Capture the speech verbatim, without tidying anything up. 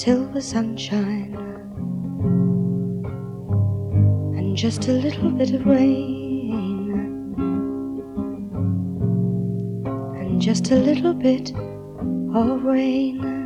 silver sunshine, and just a little bit of rain, and just a little bit of rain.